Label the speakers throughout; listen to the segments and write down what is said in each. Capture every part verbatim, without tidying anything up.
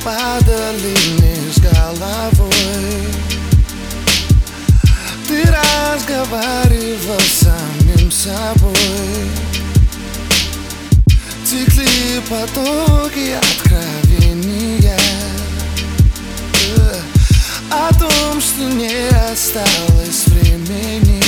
Speaker 1: падали вниз головой. Ты разговаривал с самим собой. Текли потоки откровения о том, что не осталось времени.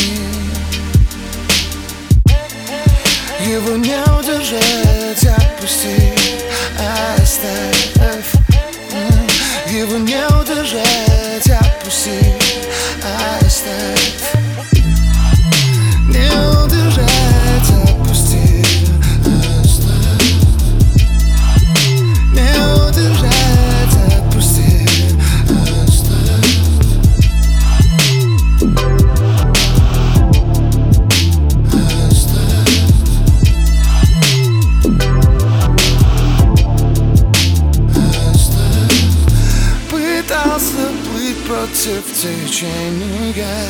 Speaker 1: Его не удержать, отпусти, оставь. Его не удержать, отпусти, оставь. Не удержать, отпусти, оставь. Не удержать, отпусти, оставь. Пытался плыть против течения,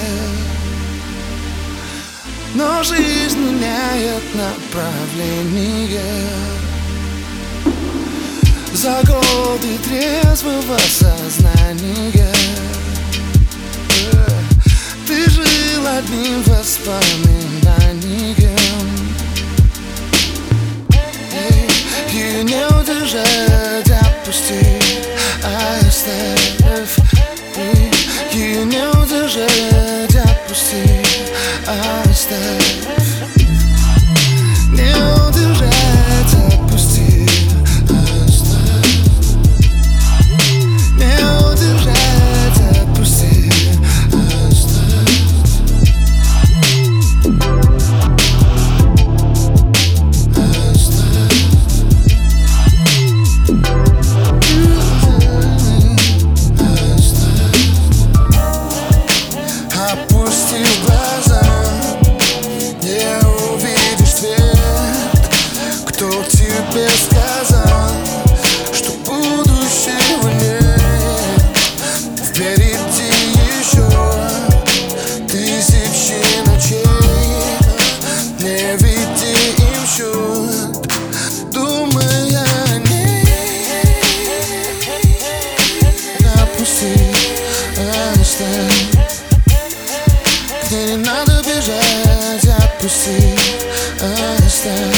Speaker 1: но жизнь меняет направление. За годы трезвого сознания ты жил одним воспоминанием. Ее не удержать, отпусти, оставь. Ее не удержать, отпусти, оставь. Не удержать, отпусти, оставь. Не удержать, отпусти, оставь. Опусти глаза, не увидишь свет. Кто тебе сказал, что будущего нет? Впереди еще тысячи ночей. Не веди им счет, думай о ней. Опусти, оставь. Мне не надо бежать, отпусти, оставь.